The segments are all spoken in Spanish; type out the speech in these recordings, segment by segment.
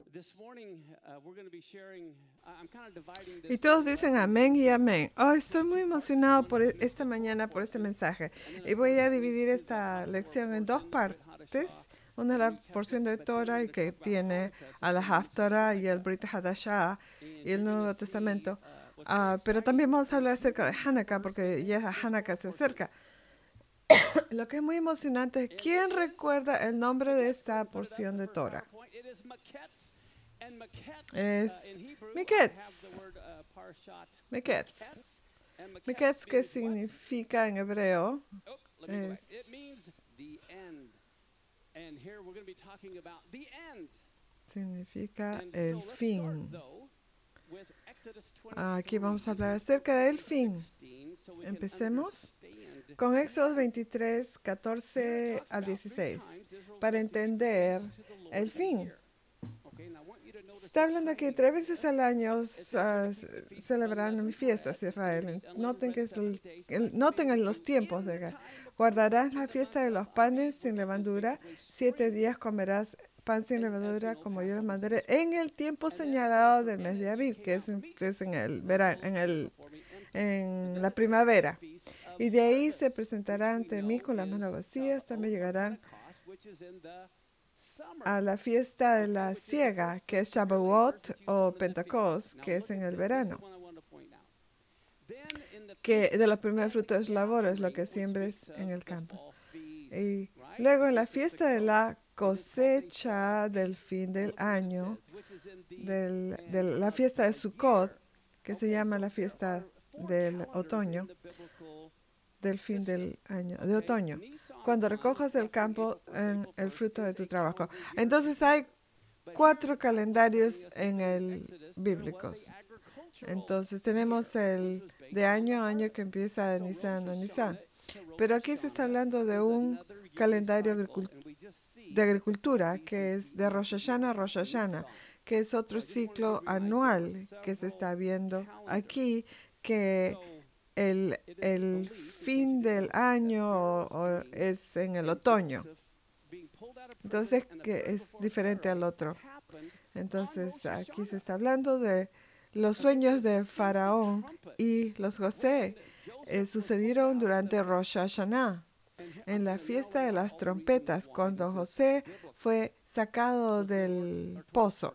Y todos dicen amén y amén. Oh, estoy muy emocionado por esta mañana, por este mensaje. Y voy a dividir esta lección en dos partes. Una es la porción de Torah y que tiene a la Haftarah y el Brit Hadashah y el Nuevo Testamento. Pero también vamos a hablar acerca de Hanukkah porque ya Hanukkah se acerca. Lo que es muy emocionante es ¿quién recuerda el nombre de esta porción de Torah? Es Miketz. Miketz. Miketz, que significa en hebreo, significa el fin. Aquí vamos a hablar acerca del fin. Empecemos con Éxodo 23, 14 a 16, para entender el fin. Está hablando aquí 3 veces al año celebrarán fiestas Israel. Noten en los tiempos. Guardarás la fiesta de los panes sin levadura. 7 días comerás pan sin levadura, como yo les mandaré, en el tiempo señalado del mes de Aviv, que es en el verano, en la primavera. Y de ahí se presentarán ante mí con las manos vacías. También llegarán a la fiesta de la siega, que es Shavuot o Pentecost, que es en el verano, que de los primeros frutos de labores, lo que siembres en el campo. Y luego en la fiesta de la cosecha del fin del año, de la fiesta de Sukkot, que se llama la fiesta del otoño, del fin del año, de otoño, cuando recojas del campo el fruto de tu trabajo. Entonces hay 4 calendarios en el bíblicos. Entonces tenemos el de año a año que empieza de Nisan a Nisan. Pero aquí se está hablando de un calendario de agricultura que es de Rosh Hashanah a Rosh Hashanah, que es otro ciclo anual que se está viendo aquí, que el fin del año es en el otoño. Entonces, que es diferente al otro. Entonces, aquí se está hablando de los sueños de Faraón y los José sucedieron durante Rosh Hashanah, en la fiesta de las trompetas, cuando José fue sacado del pozo.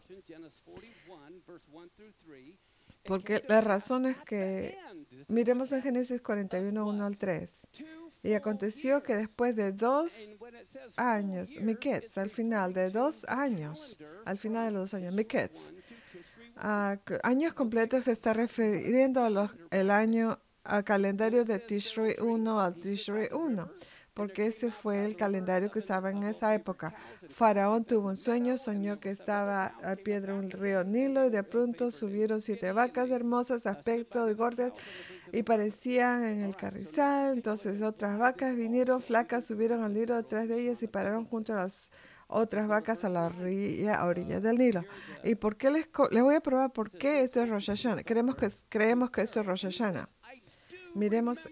Porque la razón es que, miremos en Génesis 41, 1 al 3. Y aconteció que después de 2 años, Miketz, al final de 2 años, al final de los 2 años, Miketz, años completos se está refiriendo al calendario de Tishrei 1 al Tishrei 1, porque ese fue el calendario que usaba en esa época. Faraón tuvo un sueño, soñó que estaba al pie del río Nilo y de pronto subieron 7 vacas hermosas, aspecto y gordas, y parecían en el carrizal. Entonces otras vacas vinieron flacas, subieron al Nilo detrás de ellas y pararon junto a las otras vacas a la orilla del Nilo. ¿Y por qué les voy a probar por qué esto es Rosh Hashanah? Creemos que esto es Rosh Hashanah. Miremos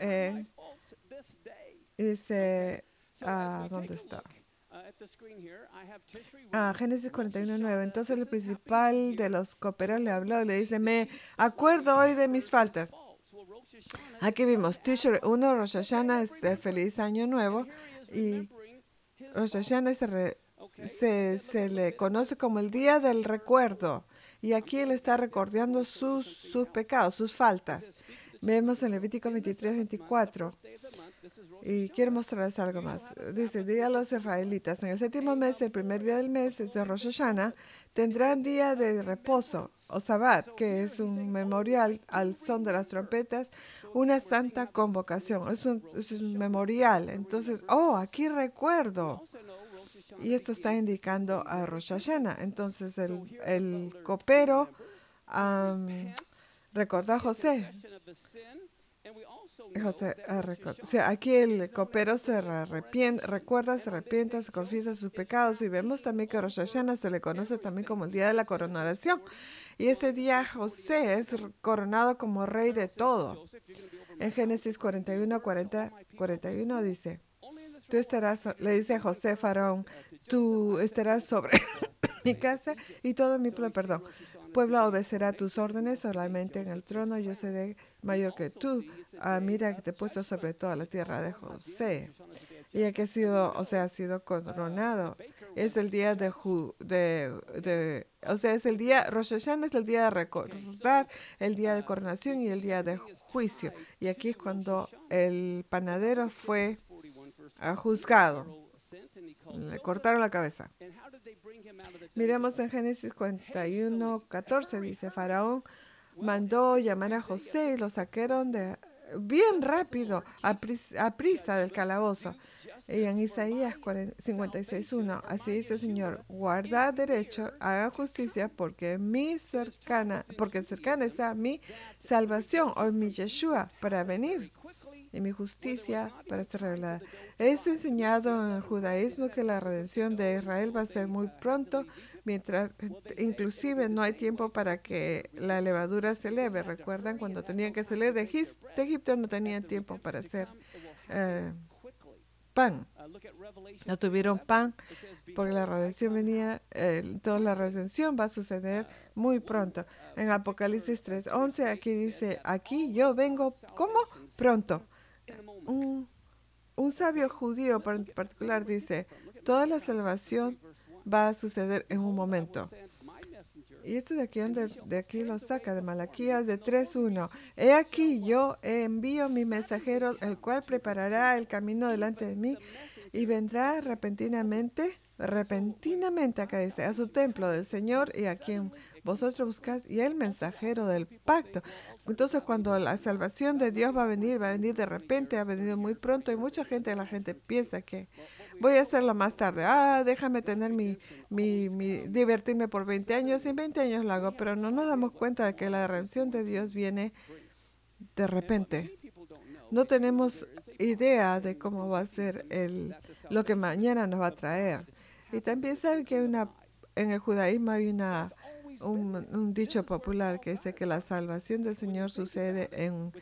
dice, ¿dónde está? Génesis 41:9. Entonces el principal de los coperos le habló y le dice, me acuerdo hoy de mis faltas. Aquí vimos Tishrei 1, Rosh Hashanah es feliz año nuevo, y Rosh Hashanah se le conoce como el día del recuerdo, y aquí él está recordando sus pecados, sus faltas. Vemos en Levítico 23, 24. Y quiero mostrarles algo más. Dice, di a los israelitas, en el 7º mes, el primer día del mes, es de Rosh Hashanah, tendrán día de reposo, o Sabbat, que es un memorial al son de las trompetas, una santa convocación. Es un memorial. Entonces, aquí recuerdo. Y esto está indicando a Rosh Hashanah. Entonces, el copero recordó a José. O sea, aquí el copero se recuerda, se arrepiente, se confiesa sus pecados, y vemos también que Rosh Hashanah se le conoce también como el día de la coronación, y ese día José es coronado como rey de todo. En Génesis 41, 41 dice, le dice a José, Faraón, tú estarás sobre mi casa y todo mi pueblo obedecerá tus órdenes, solamente en el trono yo seré mayor que tú. Mira que te he puesto sobre toda la tierra de José. Y aquí ha sido coronado. Es el día es el día, Rosh Hashanah es el día de recordar, el día de coronación y el día de juicio. Y aquí es cuando el panadero fue juzgado. Le cortaron la cabeza. Miremos en Génesis 41:14, dice, Faraón mandó llamar a José y lo sacaron bien rápido, a prisa del calabozo. Y en Isaías 56:1, así dice el Señor, guarda derecho, haga justicia, porque cercana está mi salvación, o mi Yeshua, para venir, y mi justicia para ser revelada. Es enseñado en el judaísmo que la redención de Israel va a ser muy pronto, mientras inclusive no hay tiempo para que la levadura se eleve. ¿Recuerdan cuando tenían que salir de Egipto? No tenían tiempo para hacer pan. No tuvieron pan porque la redención venía, toda la redención va a suceder muy pronto. En Apocalipsis 3:11 aquí dice, aquí yo vengo, ¿cómo? Pronto. Un sabio judío en particular dice, toda la salvación va a suceder en un momento. Y esto de aquí lo saca, de Malaquías de 3:1. He aquí yo envío mi mensajero, el cual preparará el camino delante de mí y vendrá repentinamente, acá dice, a su templo del Señor y a quien vosotros buscáis, y el mensajero del pacto. Entonces, cuando la salvación de Dios va a venir de repente, ha venido muy pronto, y la gente piensa que voy a hacerlo más tarde. Déjame tener divertirme por 20 años, y en 20 años lo hago, pero no nos damos cuenta de que la redención de Dios viene de repente. No tenemos idea de cómo va a ser lo que mañana nos va a traer. Y también saben que en el judaísmo hay un dicho popular que dice que la salvación del Señor sucede en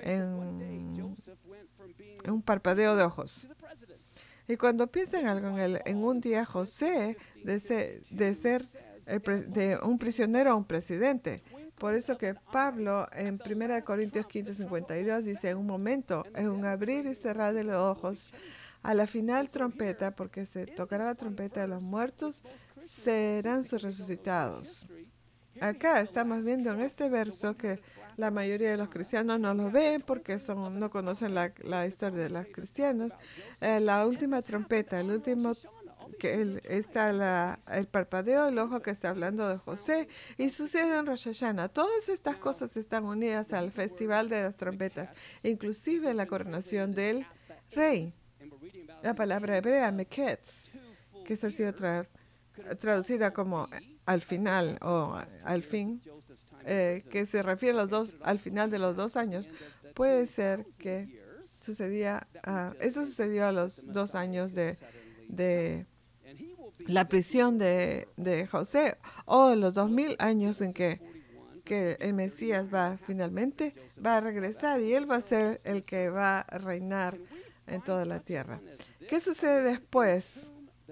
un parpadeo de ojos. Y cuando piensan algo en un día, José de ser de un prisionero a un presidente. Por eso que Pablo en 1 Corintios 15:52 dice, en un momento, en un abrir y cerrar de los ojos, a la final trompeta, porque se tocará la trompeta de los muertos, serán resucitados. Acá estamos viendo en este verso que la mayoría de los cristianos no lo ven porque no conocen la historia de los cristianos. La última trompeta, el último está el parpadeo del ojo que está hablando de José, y sucede en Rosh Hashanah. Todas estas cosas están unidas al festival de las trompetas, inclusive la coronación del rey. La palabra hebrea, meketz, que se ha sido traducida como al final o al fin, que se refiere al final de los 2 años, puede ser que eso sucedió a los 2 años de la prisión de José, o los 2000 años en que el Mesías finalmente va a regresar, y él va a ser el que va a reinar en toda la tierra. ¿Qué sucede después?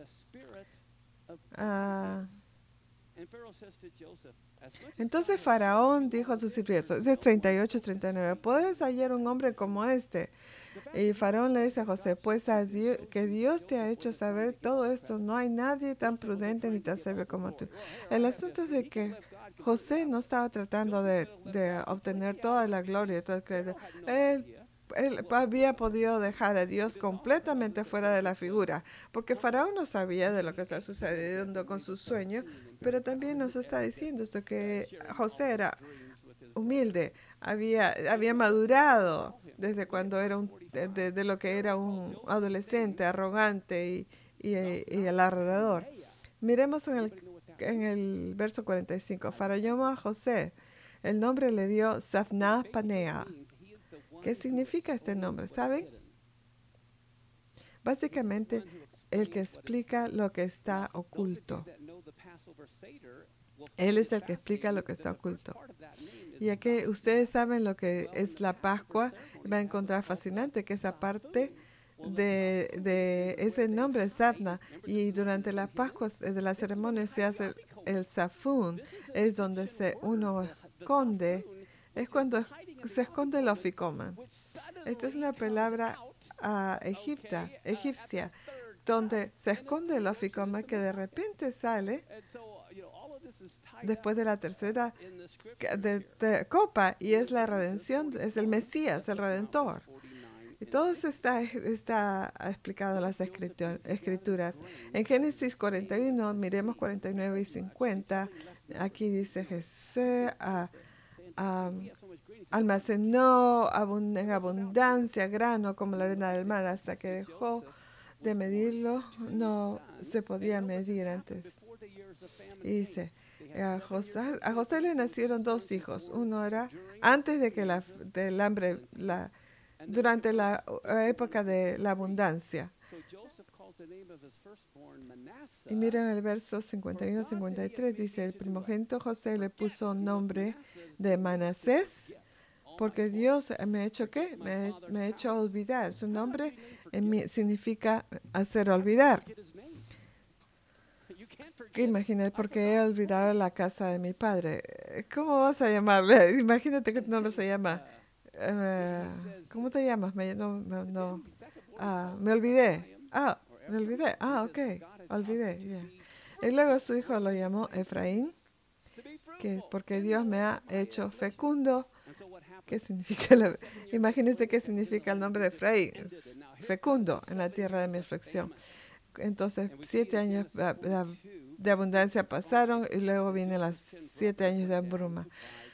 Entonces Faraón dijo a sus siervos, es 38-39, ¿puedes hallar un hombre como este? Y Faraón le dice a José, pues que Dios te ha hecho saber todo esto, no hay nadie tan prudente ni tan sabio como tú. El asunto es de que José no estaba tratando de obtener toda la gloria y todo el crédito. Él había podido dejar a Dios completamente fuera de la figura, porque Faraón no sabía de lo que está sucediendo con su sueño, pero también nos está diciendo esto, que José era humilde, había madurado desde cuando era de lo que era un adolescente arrogante y alardeador. Miremos en el verso 45. Faraón llamó a José, el nombre le dio Safná Panea. ¿Qué significa este nombre? ¿Saben? Básicamente, el que explica lo que está oculto. Él es el que explica lo que está oculto. Y aquí ustedes saben lo que es la Pascua, va a encontrar fascinante que esa parte de ese nombre, Sabna, y durante las Pascuas de la ceremonia se hace el Safún, es donde uno esconde, es cuando se esconde el oficoma. Esta es una palabra egipcia, donde se esconde el oficoma que de repente sale después de la tercera copa, y es la redención, es el Mesías, el Redentor. Y todo eso está explicado en las escrituras. En Génesis 41, miremos 49 y 50, aquí dice Jesús almacenó en abundancia grano como la arena del mar hasta que dejó de medirlo, no se podía medir antes. Y dice, a José le nacieron 2 hijos. Uno era antes de que del hambre, durante la época de la abundancia. Y miren el verso 51-53, dice, el primogénito José le puso nombre de Manasés, porque Dios me ha hecho ¿qué? Me ha hecho olvidar. Su nombre significa hacer olvidar. ¿Qué imaginas? Porque he olvidado la casa de mi padre. ¿Cómo vas a llamarle? Imagínate que tu nombre se llama. ¿Cómo te llamas? Me olvidé. Me olvidé. Ok. Olvidé. Yeah. Y luego su hijo lo llamó Efraín, porque Dios me ha hecho fecundo. ¿Qué significa? Imagínense qué significa el nombre de Efraín. Fecundo en la tierra de mi aflicción. Entonces, 7 años de abundancia pasaron y luego vienen los 7 años de hambruna.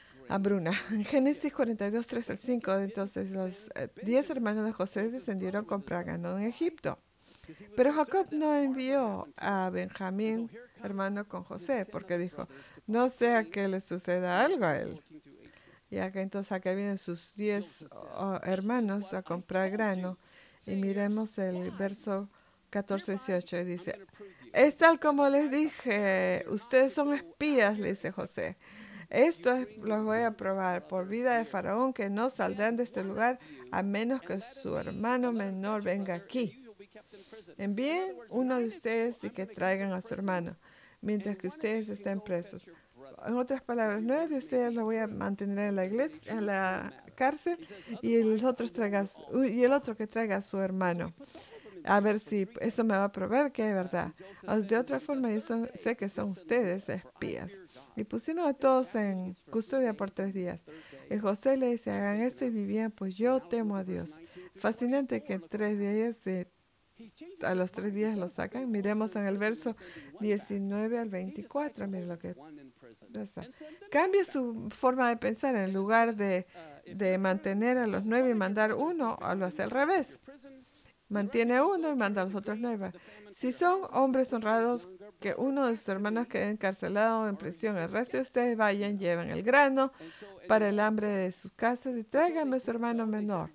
En Génesis 42, 3 al 5, entonces los 10 hermanos de José descendieron a comprar ganado en Egipto. Pero Jacob no envió a Benjamín, hermano, con José, porque dijo, no sea que le suceda algo a él. Y entonces acá vienen sus 10 hermanos a comprar grano. Y miremos el verso 14-18, dice, es tal como les dije, ustedes son espías, le dice José. Esto los voy a probar por vida de Faraón, que no saldrán de este lugar a menos que su hermano menor venga aquí. Envíen uno de ustedes y que traigan a su hermano, mientras que ustedes estén presos. En otras palabras, 9 de ustedes los voy a mantener en la iglesia, en la cárcel, y el otro que traiga a su hermano. A ver si eso me va a probar que es verdad. De otra forma, yo sé que son ustedes espías. Y pusieron a todos en custodia por 3 días. Y José le dice, hagan esto y vivían, pues yo temo a Dios. Fascinante que en 3 días, a los 3 días lo sacan. Miremos en el verso 19 al 24. Miren lo que pasa. Cambia su forma de pensar. En lugar de mantener a los 9 y mandar uno, lo hace al revés. Mantiene uno y manda a los otros 9. Si son hombres honrados, que uno de sus hermanos quede encarcelado en prisión, el resto de ustedes vayan, lleven el grano para el hambre de sus casas y tráiganme a su hermano menor.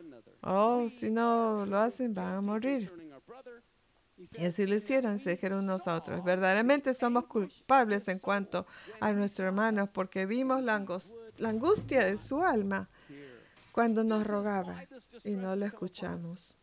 Si no lo hacen, van a morir. Y así lo hicieron, se dijeron unos a otros. Verdaderamente somos culpables en cuanto a nuestro hermano, porque vimos la angustia de su alma cuando nos rogaba y no lo escuchamos.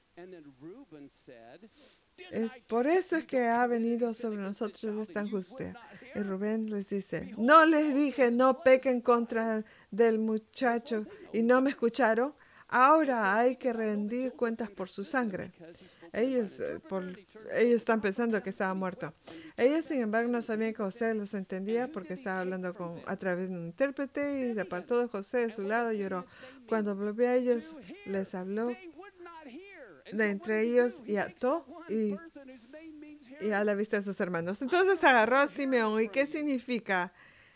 Por eso es que ha venido sobre nosotros esta angustia. Y Rubén les dice, no les dije, no pequen contra del muchacho y no me escucharon. Ahora hay que rendir cuentas por su sangre. Ellos están pensando que estaba muerto. Ellos, sin embargo, no sabían que José los entendía porque estaba hablando a través de un intérprete, y se apartó de José de su lado y lloró. Cuando volvió a ellos, les habló de entre ellos y ató y a la vista de sus hermanos. Entonces agarró a Simeón. ¿Y qué significa?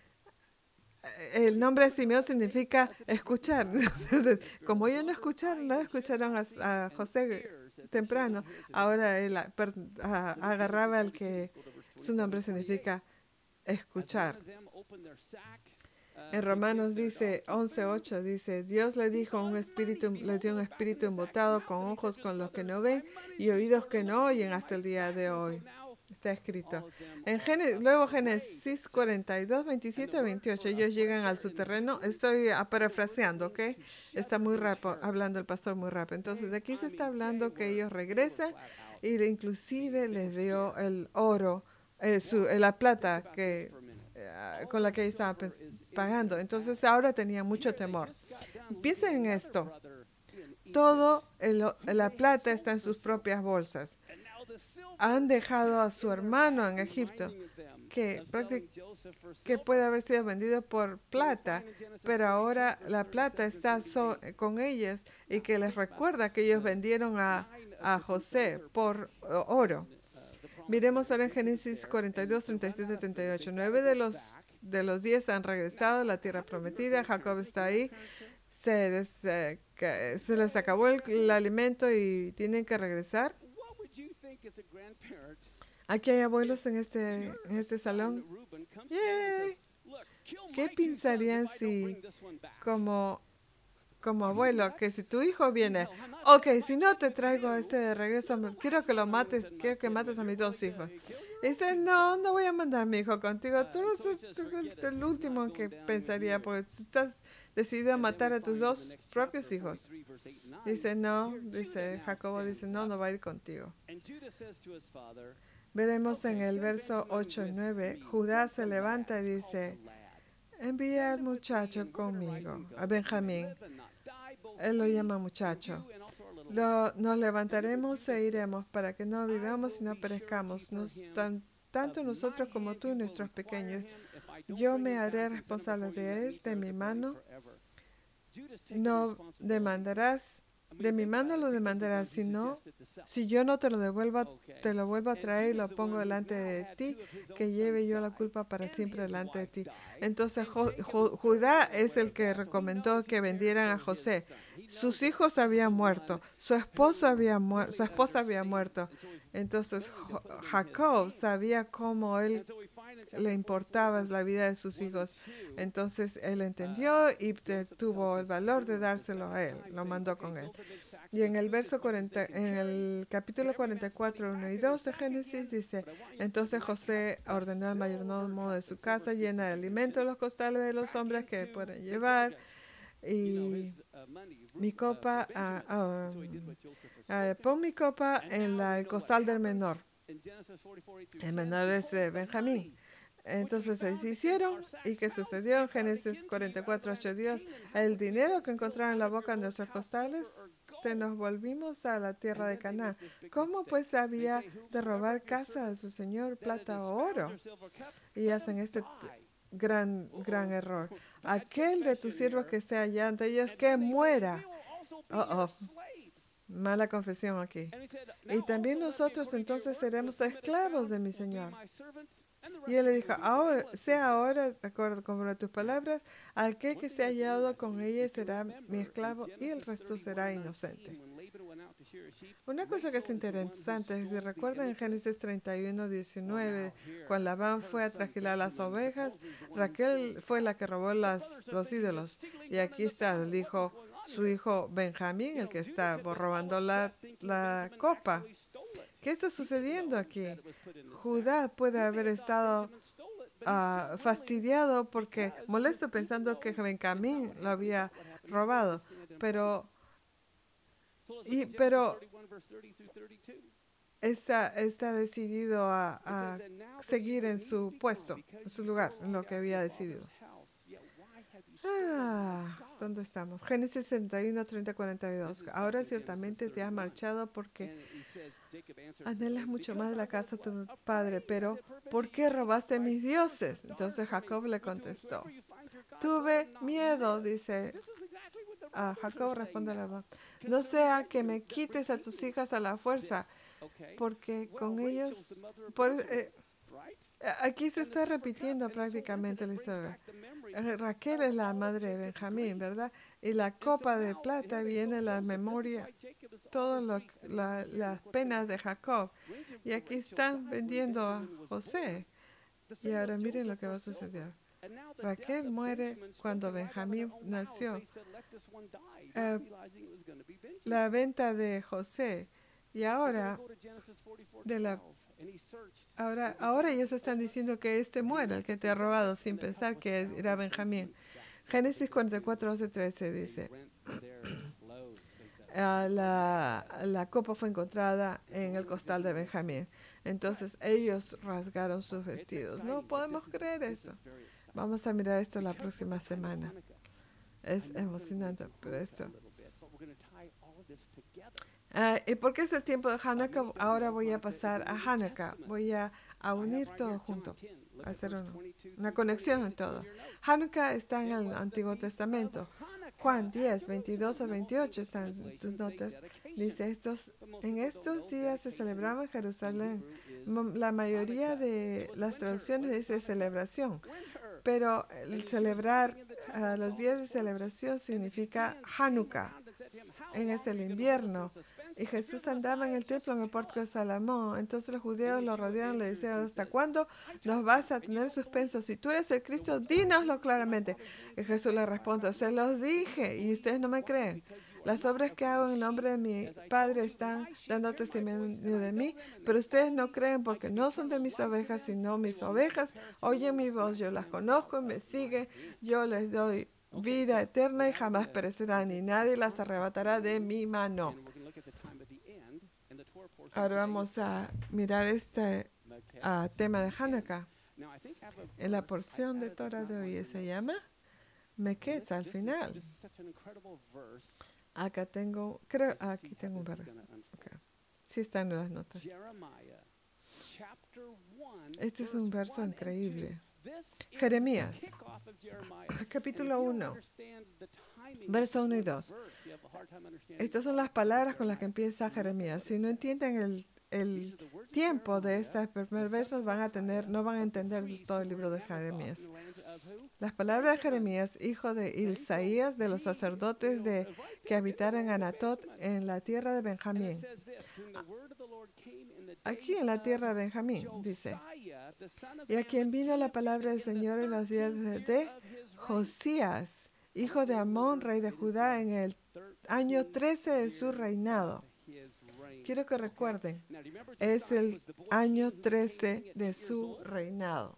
El nombre de Simeón significa escuchar. Entonces, como ellos no escucharon a José temprano, ahora él agarraba al que su nombre significa escuchar. En Romanos dice 11:8, dice, Dios les dio un espíritu embotado con ojos con los que no ven y oídos que no oyen hasta el día de hoy. Está escrito. Luego Génesis 42, 27 a 28. Ellos llegan al subterráneo. Estoy parafraseando, ¿ok? Está muy rápido, hablando el pastor muy rápido. Entonces, de aquí se está hablando que ellos regresan y inclusive les dio el oro, la plata con la que ellos estaban pagando. Entonces, ahora tenían mucho temor. Piensen en esto. Todo la plata está en sus propias bolsas. Han dejado a su hermano en Egipto, que puede haber sido vendido por plata, pero ahora la plata está con ellos y que les recuerda que ellos vendieron a José por oro. Miremos ahora en Génesis 42, 37, 38. 9 de los 10 han regresado a la tierra prometida. Jacob está ahí. Se les acabó el alimento y tienen que regresar. Aquí hay abuelos en este salón. ¡Yay! ¿Qué pensarían si como abuelo, que si tu hijo viene, ok, si no te traigo de regreso, quiero que lo mates, quiero que mates a mis 2 hijos? Y dice, no voy a mandar a mi hijo contigo. Tú eres el último que pensaría, porque tú estás decidido a matar a tus 2 propios hijos. Dice, Jacobo dice, no va a ir contigo. Veremos en el verso 8 y 9, Judá se levanta y dice, envía al muchacho conmigo, a Benjamín. Él lo llama muchacho. Nos levantaremos e iremos para que no vivamos y no perezcamos, tanto nosotros como tú y nuestros pequeños. Yo me haré responsable de él, de mi mano. No demandarás, de mi mano lo demandarás, si yo no te lo devuelvo, te lo vuelvo a traer y lo pongo delante de ti, que lleve yo la culpa para siempre delante de ti. Entonces Judá es el que recomendó que vendieran a José. Sus hijos habían muerto, su esposa había muerto. Entonces Jacob sabía cómo él le importaba la vida de sus hijos. Entonces él entendió y tuvo el valor de dárselo a él, lo mandó con él. Y en el capítulo 44, 1 y 2 de Génesis dice, entonces José ordenó al mayordomo de su casa, llena de alimentos los costales de los hombres que pueden llevar, y mi copa, pon mi copa en el costal del menor. El menor es Benjamín. Entonces se hicieron. ¿Y qué sucedió? En Génesis 44, 8 Dios, el dinero que encontraron en la boca de nuestros costales, se nos volvimos a la tierra de Canaán. ¿Cómo pues había de robar casa de su señor, plata o oro? Y hacen este gran error. Aquel de tus siervos que esté allá ante ellos, que muera. Mala confesión aquí. Y también nosotros entonces seremos esclavos de mi señor. Y él le dijo, sea ahora, de acuerdo con tus palabras, aquel que se ha hallado con ella será mi esclavo y el resto será inocente. Una cosa que es interesante, si recuerdan en Génesis 31, 19, cuando Labán fue a trasquilar las ovejas, Raquel fue la que robó los ídolos. Y aquí está su hijo Benjamín, el que está robando la copa. ¿Qué está sucediendo aquí? Judá puede haber estado fastidiado porque molesto pensando que Benjamín lo había robado, pero está decidido a seguir en su puesto, en su lugar, en lo que había decidido. ¿Dónde estamos? Génesis 31, 30, 42. Ahora ciertamente te has marchado porque anhelas mucho más de la casa de tu padre, pero ¿por qué robaste mis dioses? Entonces Jacob le contestó, tuve miedo, dice. Jacob responde a Labán, no sea que me quites a tus hijas a la fuerza, porque con ellos... Aquí se está repitiendo prácticamente la historia. Raquel es la madre de Benjamín, ¿verdad? Y la copa de plata viene a la memoria, todas las penas de Jacob. Y aquí están vendiendo a José. Y ahora miren lo que va a suceder. Raquel muere cuando Benjamín nació. La venta de José. Y ahora, Ahora ellos están diciendo que muera, el que te ha robado, sin pensar que era Benjamín. Génesis 44, 12, 13 dice, la copa fue encontrada en el costal de Benjamín. Entonces ellos rasgaron sus vestidos. No podemos creer eso. Vamos a mirar esto la próxima semana. Es emocionante, pero esto. ¿Y por qué es el tiempo de Hanukkah? Ahora voy a pasar a Hanukkah. Voy a unir todo junto, a hacer una conexión en todo. Hanukkah está en el Antiguo Testamento. Juan 10, 22 a 28 están en tus notas. Dice, en estos días se celebraba en Jerusalén. La mayoría de las traducciones dice celebración, pero el celebrar los días de celebración significa Hanukkah. Es el invierno. Y Jesús andaba en el templo en el pórtico de Salomón. Entonces los judíos lo rodearon y le decían, ¿hasta cuándo nos vas a tener suspenso? Si tú eres el Cristo, dínoslo claramente. Y Jesús le responde, se los dije y ustedes no me creen. Las obras que hago en el nombre de mi Padre están dando testimonio de mí, pero ustedes no creen porque no son de mis ovejas, sino mis ovejas oyen mi voz, yo las conozco y me siguen, yo les doy vida eterna y jamás perecerán, y nadie las arrebatará de mi mano. Ahora vamos a mirar este tema de Hanukkah. En la porción de Torah de hoy se llama Meketz al final. Aquí tengo un verso. Okay. Sí están en las notas. Este es un verso increíble. Jeremías, capítulo 1, verso 1 y 2. Estas son las palabras con las que empieza Jeremías. Si no entienden el tiempo de estos primeros versos, no van a entender todo el libro de Jeremías. Las palabras de Jeremías, hijo de Isaías, de los sacerdotes que habitaron en Anatot, en la tierra de Benjamín. Aquí en la tierra de Benjamín, dice, y a quien vino la palabra del Señor en los días de Josías, hijo de Amón, rey de Judá, en el año 13 de su reinado. Quiero que recuerden, es el año 13 de su reinado.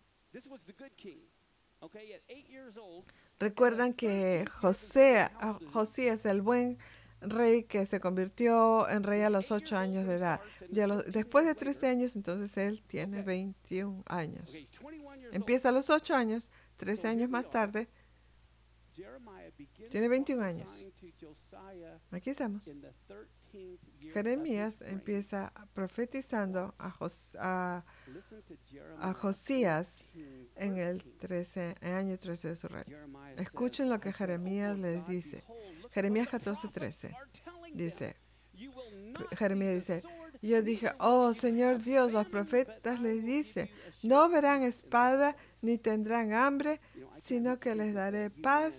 Recuerdan que Josías, el buen rey que se convirtió en rey a los 8 años de edad. Después de 13 años, entonces él tiene 21 años. Empieza a los 8 años, 13 años más tarde, tiene 21 años. Aquí estamos. Jeremías empieza profetizando a Josías en el año 13 de su reino. Escuchen lo que Jeremías les dice. Jeremías 14:13 dice, Jeremías dice, yo dije, oh Señor Dios, los profetas les dice, no verán espada ni tendrán hambre, sino que les daré paz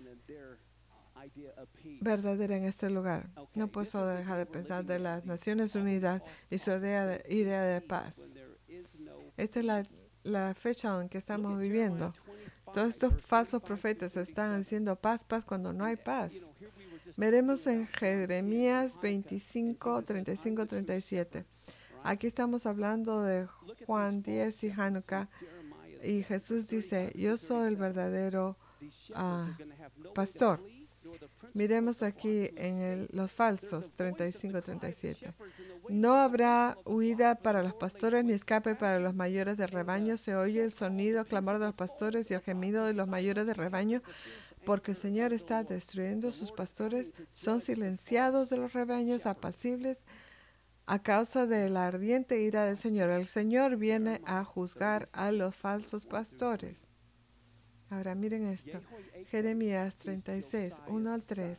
verdadera en este lugar. No puedo dejar de pensar de las Naciones Unidas y su idea de paz. Esta es la fecha en que estamos viviendo. Todos estos falsos profetas están diciendo paz, paz, cuando no hay paz. Veremos en Jeremías 25, 35, 37. Aquí estamos hablando de Juan 10 y Hanukkah. Y Jesús dice, yo soy el verdadero pastor. Miremos aquí en los falsos 35, 37. No habrá huida para los pastores ni escape para los mayores de rebaño. Se oye el sonido, clamor de los pastores y el gemido de los mayores de rebaño, porque el Señor está destruyendo sus pastores. Son silenciados de los rebaños apacibles a causa de la ardiente ira del Señor. El Señor viene a juzgar a los falsos pastores. Ahora miren esto. Jeremías 36, 1 al 3.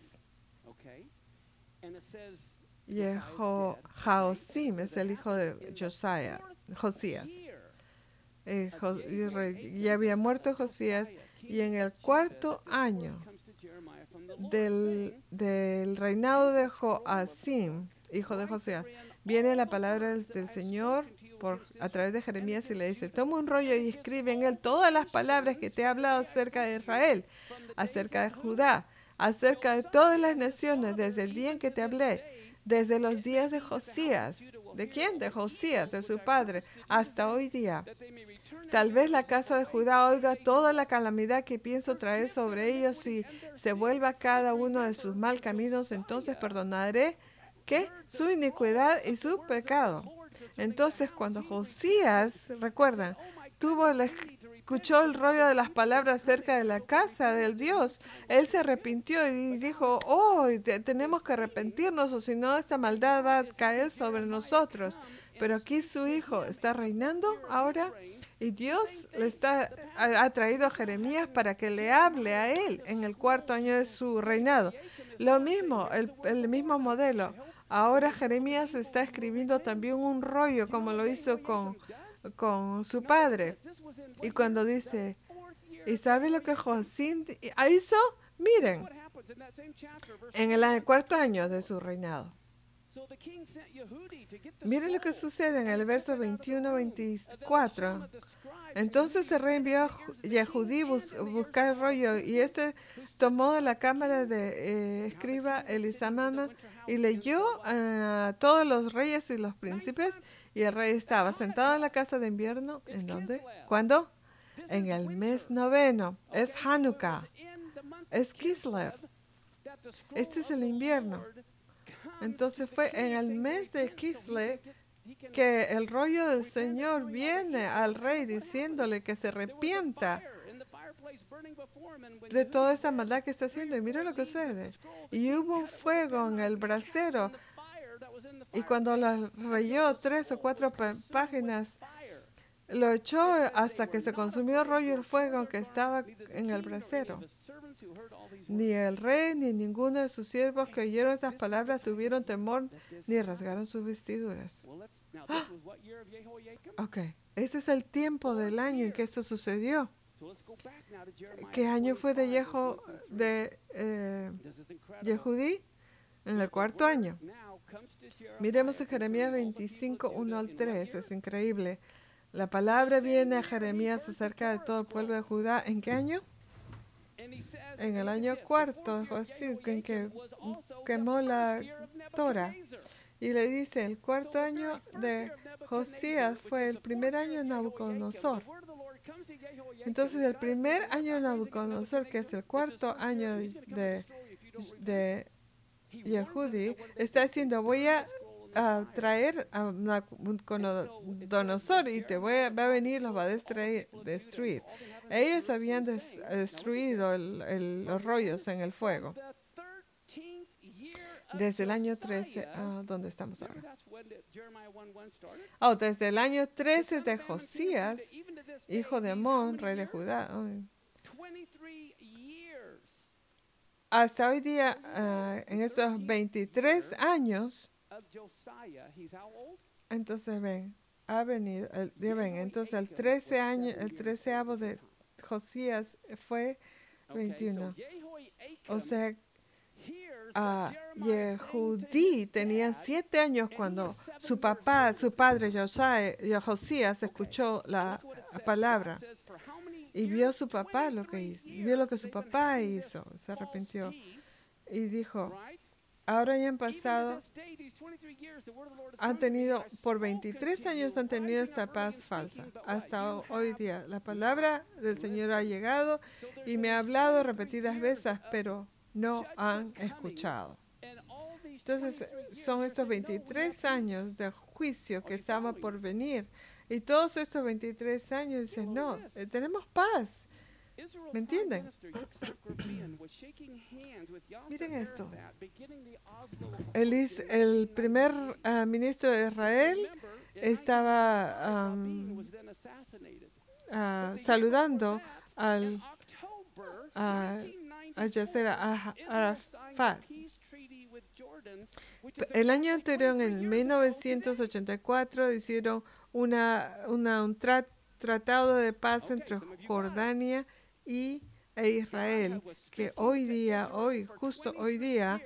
Jaosim es el hijo de Josías. Ya había muerto Josías, y en el 4º año del reinado de Joacim, hijo de Josías, viene la palabra del Señor a través de Jeremías y le dice, toma un rollo y escribe en él todas las palabras que te he hablado acerca de Israel, acerca de Judá, acerca de todas las naciones, desde el día en que te hablé, desde los días de Josías, ¿De quién? De Josías, de su padre, hasta hoy día. Tal vez la casa de Judá oiga toda la calamidad que pienso traer sobre ellos y se vuelva cada uno de sus mal caminos, entonces perdonaré ¿qué? Su iniquidad y su pecado. Entonces, cuando Josías, recuerdan, escuchó el rollo de las palabras acerca de la casa del Dios, él se arrepintió y dijo, oh, tenemos que arrepentirnos o si no, esta maldad va a caer sobre nosotros. Pero aquí su hijo está reinando ahora y Dios ha traído a Jeremías para que le hable a él en el 4º año de su reinado. Lo mismo, el mismo modelo. Ahora Jeremías está escribiendo también un rollo como lo hizo con su padre. Y cuando dice, ¿y sabe lo que Josín hizo? Miren, en el 4º año de su reinado. Miren lo que sucede en el verso 21-24. Entonces el rey envió a Yehudí buscar el rollo y tomó de la cámara de escriba Elisamama y leyó a todos los reyes y los príncipes y el rey estaba sentado en la casa de invierno. ¿En dónde? ¿Cuándo? En el mes 9. Es Hanukkah. Es Kislev. Este es el invierno. Entonces fue en el mes de Kislev que el rollo del Señor viene al rey diciéndole que se arrepienta de toda esa maldad que está haciendo. Y mira lo que sucede. Y hubo un fuego en el brasero. Y cuando lo rayó 3 o 4 páginas, lo echó hasta que se consumió el rollo el fuego que estaba en el brasero. Ni el rey ni ninguno de sus siervos que oyeron esas palabras tuvieron temor ni rasgaron sus vestiduras. ¡Ah! Ok, ese es el tiempo del año en que esto sucedió. ¿Qué año fue de Yehudí? En el 4º año. Miremos en Jeremías 25, 1-3. Es increíble. La palabra viene a Jeremías acerca de todo el pueblo de Judá. ¿En qué año? En el año 4, así, en que quemó la Torah. Y le dice, el 4º año de Josías fue el primer año de Nabucodonosor. Entonces, el primer año de Nabucodonosor, que es el 4º año de Yehudí, está diciendo, voy a traer a Nabucodonosor y va a venir, los va a destruir. Ellos habían destruido los rollos en el fuego. Desde el año 13, ¿dónde estamos ahora? Desde el año 13 de Josías, hijo de Amón, rey de Judá. Hasta hoy día, en estos 23 años, entonces ha venido, entonces el 13º de Josías fue 21. O sea, Yehudí tenía 7 años cuando su padre Josías escuchó la palabra y vio su papá vio lo que su papá hizo, se arrepintió y dijo, ahora ya han pasado, por 23 años han tenido esta paz falsa, hasta hoy día. La palabra del Señor ha llegado y me ha hablado repetidas veces, pero no han escuchado. Entonces, son estos 23 años de juicio que estaban por venir. Y todos estos 23 años dicen, no, tenemos paz. ¿Me entienden? Miren esto. El primer ministro de Israel estaba saludando a Yasser Arafat. El año anterior, en 1984, hicieron un tratado de paz entre Jordania e Israel, que justo hoy día,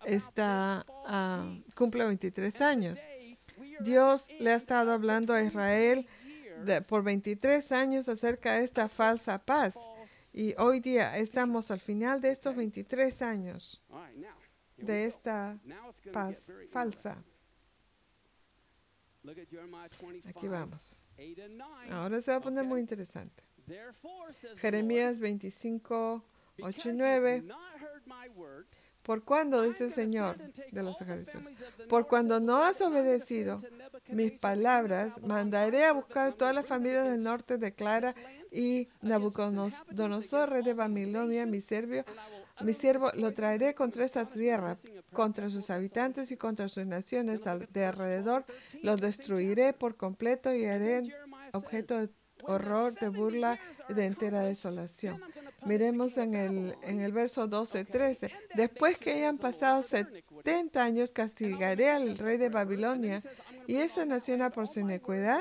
cumple 23 años. Dios le ha estado hablando a Israel por 23 años acerca de esta falsa paz. Y hoy día estamos al final de estos 23 años de esta paz falsa. Aquí vamos. Ahora se va a poner muy interesante. Jeremías 25, 8 y 9. Por cuando, dice el Señor de los ejércitos, por cuando no has obedecido mis palabras, mandaré a buscar todas las familias del norte de Clara y Nabucodonosor, rey de Babilonia, mi siervo, lo traeré contra esta tierra, contra sus habitantes y contra sus naciones de alrededor. Los destruiré por completo y haré objeto de horror, de burla y de entera desolación. Miremos en el verso 12-13. Después que hayan pasado 70 años, castigaré al rey de Babilonia y esa nación por su iniquidad,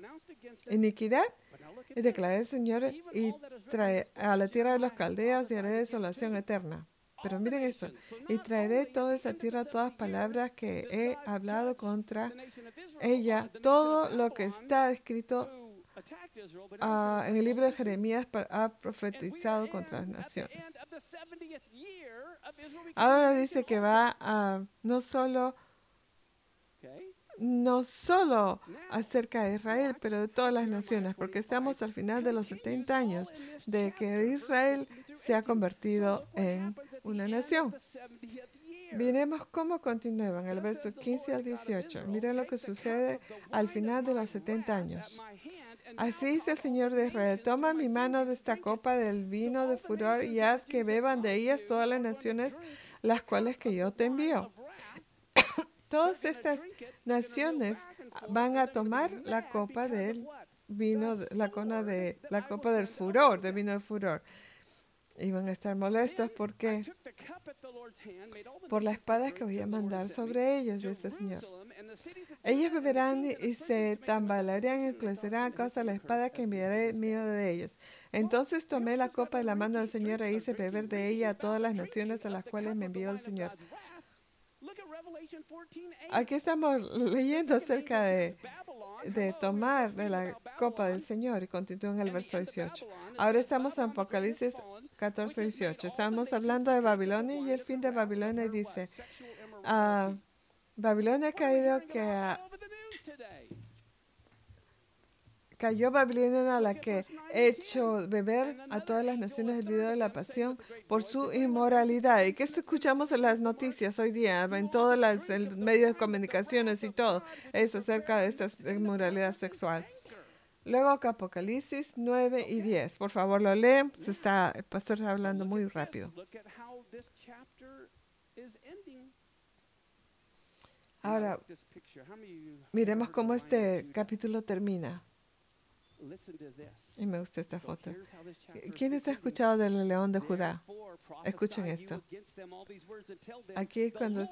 y declaré el Señor y trae a la tierra de los caldeos y haré desolación eterna. Pero miren esto, y traeré toda esa tierra todas palabras que he hablado contra ella, todo lo que está escrito en el libro de Jeremías ha profetizado contra las naciones. Ahora dice que va a no solo acerca de Israel, pero de todas las naciones, porque estamos al final de los 70 años de que Israel se ha convertido en una nación. Miremos cómo continúan el verso 15 al 18. Miren lo que sucede al final de los 70 años. Así dice el Señor de Israel: toma mi mano de esta copa del vino de furor y haz que beban de ellas todas las naciones, las cuales que yo te envío. Todas estas naciones van a tomar la copa del vino, la copa del furor, del vino del furor. Y van a estar molestos porque por la espada que voy a mandar sobre ellos, dice el Señor. Ellos beberán y se tambalearán y crecerán a causa de la espada que enviaré en medio de ellos. Entonces tomé la copa de la mano del Señor e hice beber de ella a todas las naciones a las cuales me envió el Señor. Aquí estamos leyendo acerca de tomar de la copa del Señor y continúa en el verso 18. Ahora estamos en Apocalipsis 14, 18. Estamos hablando de Babilonia y el fin de Babilonia, y dice, Babilonia ha caído, cayó Babilonia, a la que he hecho beber a todas las naciones del video de la pasión por su inmoralidad. ¿Y qué escuchamos en las noticias hoy día, en todos los medios de comunicaciones y todo? Es acerca de esta inmoralidad sexual. Luego Apocalipsis 9 y 10. Por favor, lo leen. El pastor está hablando muy rápido. Ahora, miremos cómo este capítulo termina. Y me gusta esta foto. ¿Quiénes han escuchado del león de Judá? Escuchen esto. Aquí es cuando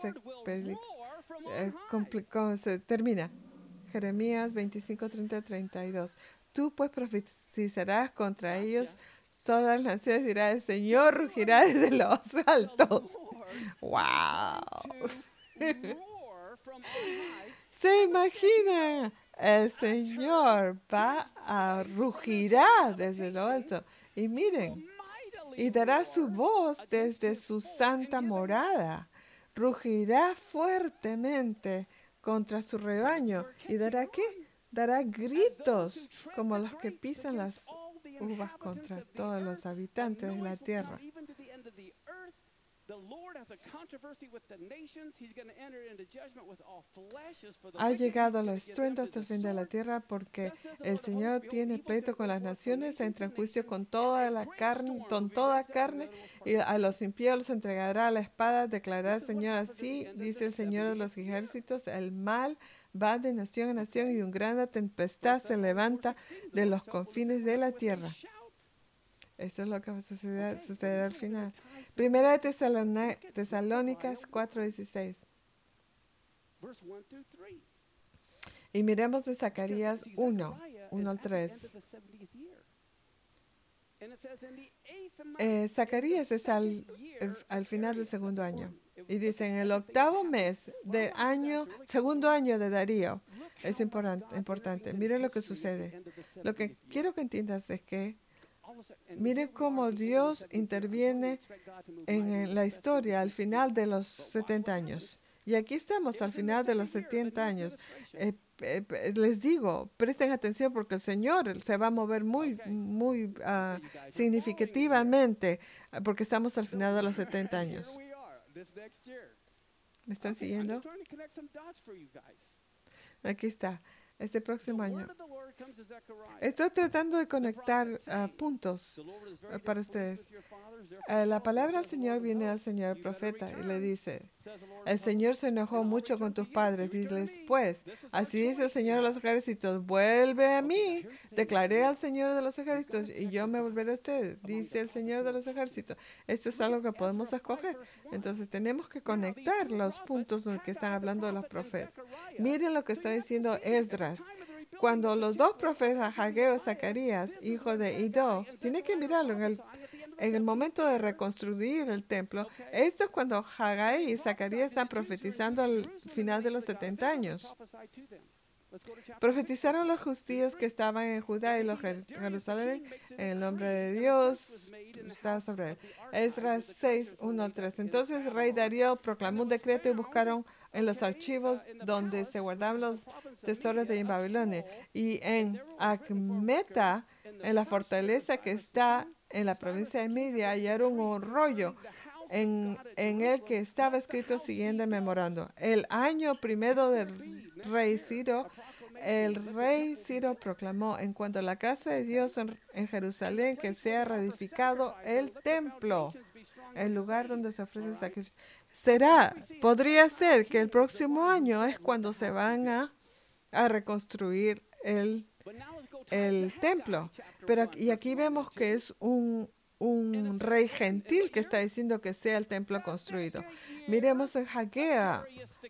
se termina. Jeremías 25, 30, 32. Tú pues profetizarás contra ellos, todas las naciones dirá: el Señor rugirá desde los altos. ¡Wow! ¿Se imagina? El Señor rugirá desde lo alto. Y miren, y dará su voz desde su santa morada. Rugirá fuertemente contra su rebaño. ¿Y dará qué? Dará gritos como los que pisan las uvas contra todos los habitantes de la tierra. Ha llegado el estruendo hasta el fin de la tierra, porque el Señor tiene pleito con las naciones, entra en juicio con toda carne, y a los impíos los entregará a la espada. Declarará el Señor: así dice el Señor de los ejércitos, el mal va de nación a nación y una gran tempestad se levanta de los confines de la tierra. Eso es lo que va a suceder al final. Primera de Tesalónicas 4:16. Y miremos de Zacarías 1:3. Zacarías es al final del segundo año. Y dice: en el 8º mes del segundo año de Darío. Es importante. Miren lo que sucede. Lo que quiero que entiendas es que miren cómo Dios interviene en la historia al final de los 70 años. Y aquí estamos al final de los 70 años. les digo, presten atención porque el Señor se va a mover muy significativamente porque estamos al final de los 70 años. ¿Me están siguiendo? Aquí está, este próximo año. Estoy tratando de conectar puntos para ustedes. La palabra del Señor viene al Señor profeta y le dice, el Señor se enojó mucho con tus padres. Diles, pues, así dice el Señor de los ejércitos, vuelve a mí. Declaré al Señor de los ejércitos y yo me volveré a ustedes, dice el Señor de los ejércitos. Esto es algo que podemos escoger. Entonces tenemos que conectar los puntos en que están hablando los profetas. Miren lo que está diciendo Esdras. Cuando los dos profetas, Hageo y Zacarías, hijo de Iddo, tiene que mirarlo en el momento de reconstruir el templo. Esto es cuando Haggai y Zacarías están profetizando al final de los 70 años. Profetizaron los judíos que estaban en Judá y los Jerusalén en el nombre de Dios. Estaba sobre él. Esdras 6, 1 al 3. Entonces el rey Darío proclamó un decreto y buscaron en los archivos donde se guardaban los tesoros de Babilonia. Y en Acmeta, en la fortaleza que está en la provincia de Media, hallaron un rollo en el que estaba escrito siguiente memorando. El año primero del rey Ciro, el rey Ciro proclamó en cuanto a la casa de Dios en Jerusalén que sea reedificado el templo, el lugar donde se ofrece sacrificio. Podría ser que el próximo año es cuando se van a reconstruir el templo. Y aquí vemos que es un rey gentil que está diciendo que sea el templo construido. Miremos en Haggai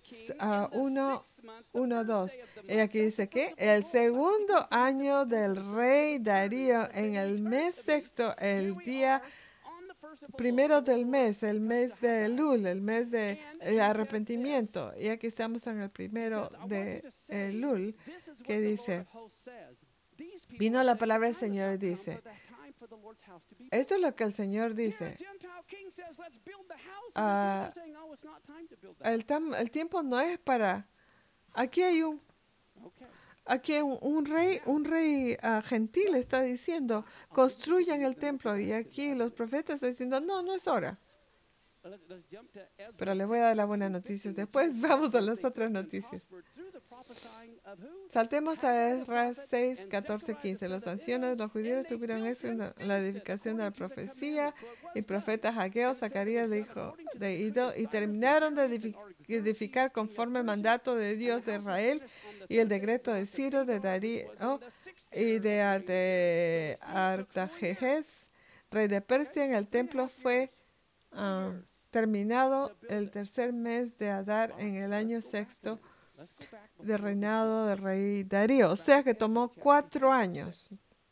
1:2. Y aquí dice que el segundo año del rey Darío, en el mes sexto, el día primero del mes, el mes de Elul, el mes de arrepentimiento. Y aquí estamos en el primero de Elul, que dice, vino la palabra del Señor y dice, esto es lo que el Señor dice. El tiempo no es para... Aquí hay un rey gentil está diciendo, construyan el templo. Y aquí los profetas están diciendo, no es hora. Pero le voy a dar la buena noticia. Después vamos a las otras noticias. Saltemos a Esdras 6, 14, 15. Los ancianos de los judíos tuvieron eso en la edificación de la profecía y profeta Hageo, Zacarías, hijo de Iddo, y terminaron de edificar conforme el mandato de Dios de Israel y el decreto de Ciro, de Darío y de Artajerjes, rey de Persia. En el templo fue terminado el tercer mes de Adar en el año sexto de reinado del rey Darío. O sea que tomó 4 años.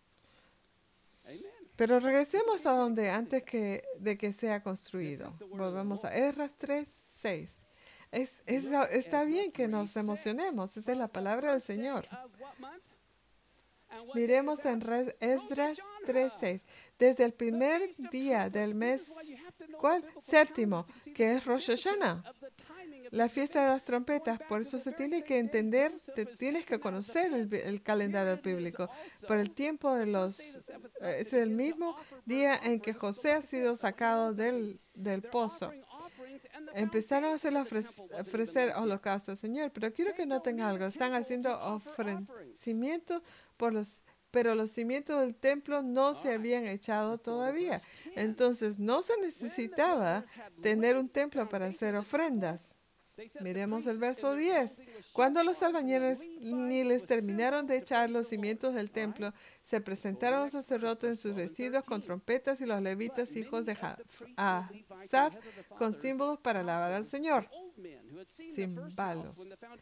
Pero regresemos a donde antes de que sea construido. Volvemos a Esdras 3, 6. Está bien que nos emocionemos. Esa es la palabra del Señor. Miremos en Esdras 3:6. Desde el primer día del mes, ¿cuál? Séptimo, que es Rosh Hashanah, la fiesta de las trompetas. Por eso se tiene que entender, tienes que conocer el calendario bíblico. Por el tiempo es el mismo día en que José ha sido sacado del pozo. Empezaron a ofrecer holocausto al Señor, pero quiero que noten algo. Están haciendo ofrecimientos pero los cimientos del templo no se habían echado todavía. Entonces no se necesitaba tener un templo para hacer ofrendas. Miremos el verso 10. Cuando los albañiles ni les terminaron de echar los cimientos del templo, se presentaron los sacerdotes en sus vestidos con trompetas y los levitas, hijos de Asaf, con símbolos para alabar al Señor. Címbalos.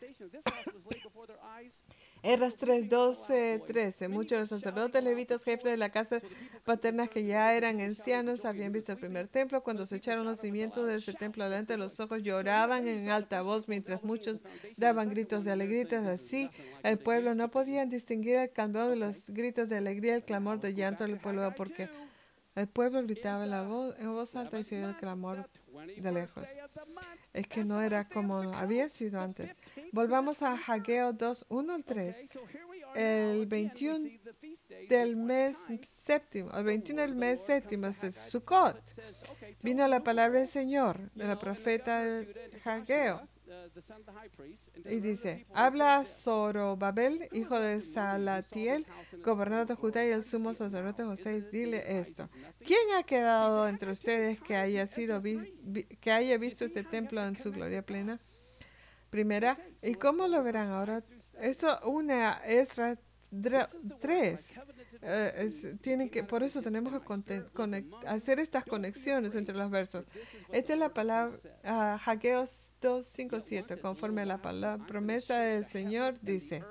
Esdras 3, 12, 13. Muchos de los sacerdotes levitas, jefes de la casa paterna que ya eran ancianos, habían visto el primer templo. Cuando se echaron los cimientos de ese templo delante de los ojos, lloraban en alta voz, mientras muchos daban gritos de alegría. Así, el pueblo no podía distinguir el clamor de los gritos de alegría, el clamor de llanto del pueblo, porque El pueblo gritaba en voz alta y se oyó el clamor de lejos. Es que no era como había sido antes. Volvamos a Hageo 2, 1 al 3. El 21 del mes séptimo, el 21 del mes séptimo es el Sukkot. Vino la palabra del Señor, de la profeta Hageo. Y dice, habla Zorobabel, hijo de Salatiel, gobernador de Judá, y el sumo sacerdote José, dile esto. ¿Quién ha quedado entre ustedes que haya visto este templo en su gloria plena? Primera, ¿y cómo lo verán ahora? Eso une a Esdras 3. Por eso tenemos que hacer estas conexiones entre los versos. Esta es la palabra Hageo 2, 5, 7. Conforme a la promesa del Señor, dice,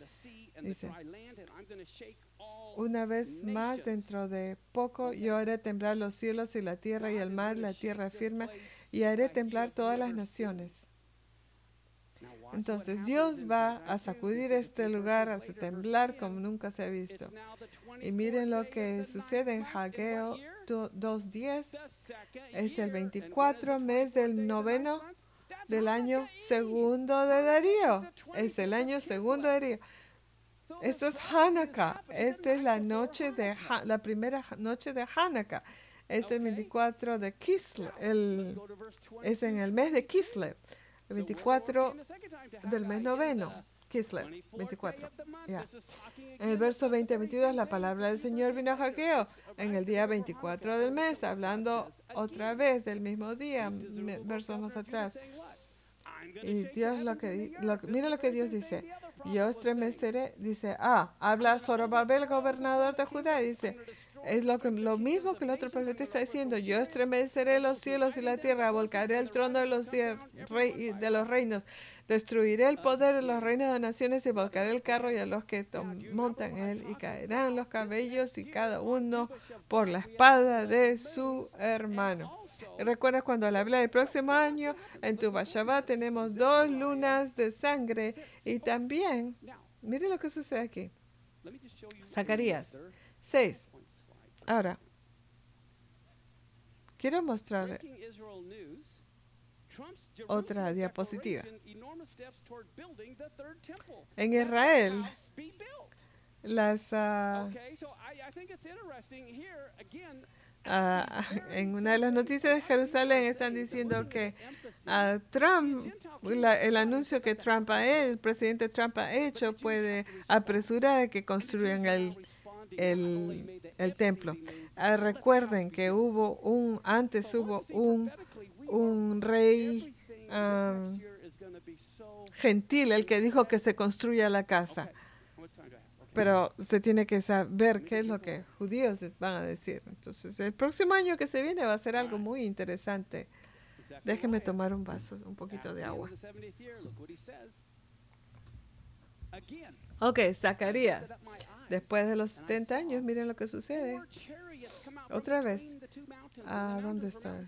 una vez más, dentro de poco, yo haré temblar los cielos y la tierra y el mar, la tierra firme, y haré temblar todas las naciones. Entonces Dios va a sacudir este lugar, a temblar como nunca se ha visto. Y miren lo que sucede en Hageo 2:10. Es el 24 mes del noveno del año segundo de Darío. Es el año segundo de Darío. Esto es Hanukkah. Esta es la primera noche de Hanukkah. Es el 24 de Kislev. Es en el mes de Kislev. El 24 del mes noveno, Kislev, 24. Yeah. En el verso 20-22, la palabra del Señor vino a Hageo en el día 24 del mes, hablando otra vez del mismo día, versos más atrás. Y Dios mira lo que Dios dice. Yo estremeceré, dice, habla Zorobabel, gobernador de Judá, dice, es lo mismo que el otro profeta está diciendo. Yo estremeceré los cielos y la tierra, volcaré el trono de los reinos, destruiré el poder de los reinos de naciones y volcaré el carro y a los que montan en él, y caerán los cabellos y cada uno por la espada de su hermano. ¿Recuerdas cuando le hablé del próximo año? En Tu Bashabá tenemos 2 lunas de sangre y también, mire lo que sucede aquí. Zacarías 6. Ahora, quiero mostrarle otra diapositiva. En Israel, en una de las noticias de Jerusalén están diciendo que Trump, el anuncio que el presidente Trump ha hecho, puede apresurar a que construyan el templo. Recuerden que antes hubo un rey gentil, el que dijo que se construya la casa. Pero se tiene que saber qué es lo que judíos van a decir. Entonces, el próximo año que se viene va a ser algo muy interesante. Déjeme tomar un poquito de agua. Ok, Zacarías. Después de los 70 años, miren lo que sucede. Otra vez. ¿Dónde está?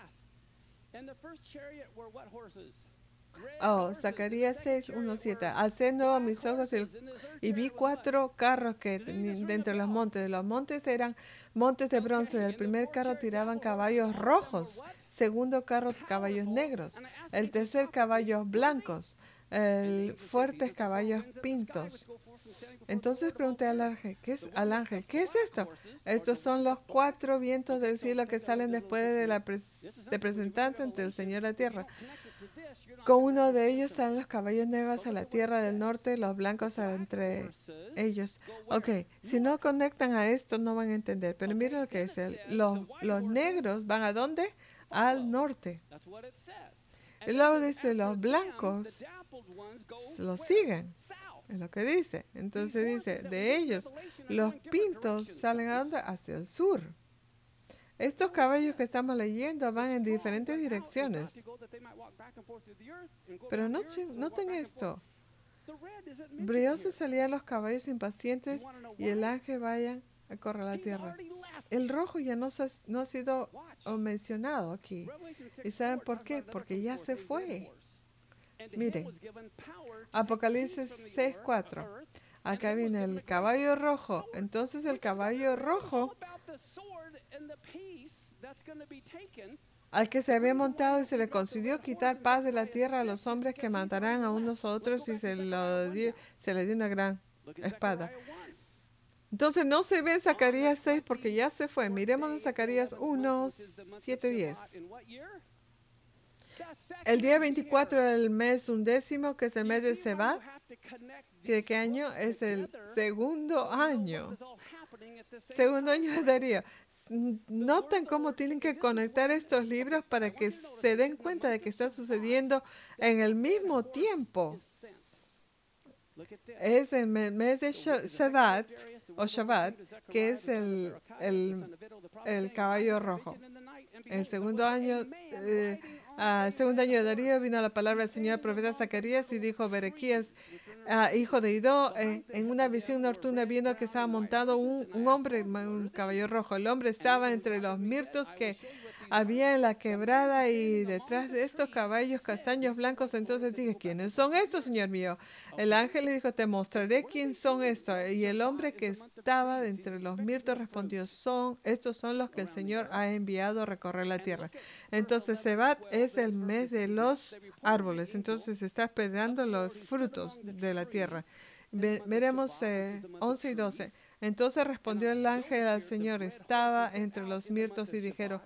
Zacarías 6, 1, 7. Alcé a mis ojos y vi 4 carros que de entre los montes. Los montes eran montes de bronce. El primer carro tiraban caballos rojos. Segundo carro, caballos negros. El tercer, caballos blancos. Fuertes caballos pintos. Entonces pregunté al ángel, ¿qué es esto? Estos son los 4 vientos del cielo que salen después de presentarse ante el Señor de la tierra. Con uno de ellos salen los caballos negros a la tierra del norte, los blancos entre ellos. Ok, si no conectan a esto no van a entender, pero miren lo que dice. Los negros van ¿a dónde? Al norte. Y luego dice, los blancos los siguen. Es lo que dice. Entonces dice, de ellos, los pintos salen ¿a dónde? Hacia el sur. Estos caballos que estamos leyendo van en diferentes direcciones. Pero noten esto. Briosos salían los caballos impacientes y el ángel vaya a correr la tierra. El rojo ya no ha sido mencionado aquí. ¿Y saben por qué? Porque ya se fue. Miren, Apocalipsis 6:4. Acá viene el caballo rojo. Entonces el caballo rojo al que se había montado y se le concedió quitar paz de la tierra a los hombres que matarán a unos a otros y se le dio una gran espada. Entonces no se ve en Zacarías 6 porque ya se fue. Miremos en Zacarías 1, 7, 10. El día 24 del mes 11, que es el mes de Sebat, ¿de qué año? Es el segundo año. Segundo año de Darío. Noten cómo tienen que conectar estos libros para que se den cuenta de que está sucediendo en el mismo tiempo. Es el mes de Shabbat, que es el caballo rojo. El segundo año de Darío vino la palabra del Señor al profeta Zacarías y dijo: Berequías, hijo de Idó, en una visión nocturna, viendo que estaba montado un hombre, un caballo rojo. El hombre estaba entre los mirtos que había en la quebrada y detrás de estos caballos castaños blancos. Entonces dije: ¿quiénes son estos, Señor mío? El ángel le dijo: te mostraré quién son estos. Y el hombre que estaba de entre los mirtos respondió: estos son los que el Señor ha enviado a recorrer la tierra. Entonces Sebat es el mes de los árboles. Entonces se está esperando los frutos de la tierra. Veremos 11 y 12. Entonces respondió el ángel al Señor: estaba entre los mirtos, y dijeron: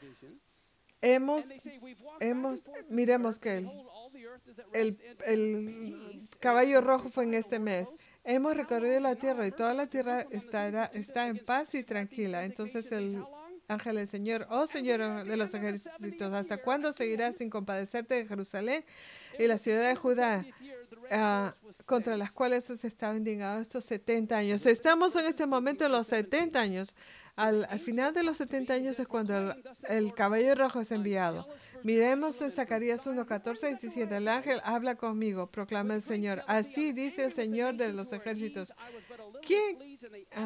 miremos que el caballo rojo fue en este mes. Hemos recorrido la tierra y toda la tierra está en paz y tranquila. Entonces el ángel del Señor: oh Señor de los ejércitos, ¿hasta cuándo seguirás sin compadecerte de Jerusalén y la ciudad de Judá, contra las cuales has estado indignado estos 70 años? Estamos en este momento en los 70 años. Al final de los 70 años es cuando el caballo rojo es enviado. Miremos en Zacarías 1, 14 y 17. El ángel habla conmigo, proclama el Señor. Así dice el Señor de los ejércitos. ¿Quién?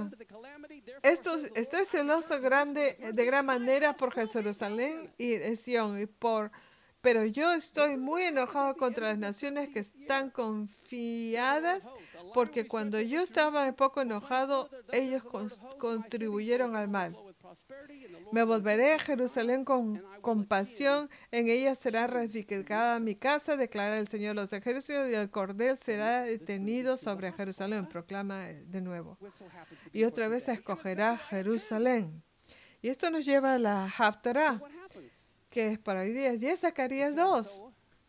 Estoy celoso de gran manera por Jerusalén y Sión, pero yo estoy muy enojado contra las naciones que están confiadas, porque cuando yo estaba un poco enojado, ellos contribuyeron al mal. Me volveré a Jerusalén con compasión, en ella será reedificada mi casa, declara el Señor de los ejércitos, y el cordel será detenido sobre Jerusalén, proclama de nuevo. Y otra vez escogerá Jerusalén. Y esto nos lleva a la Haftarah, que es para hoy día. Y es Zacarías 2.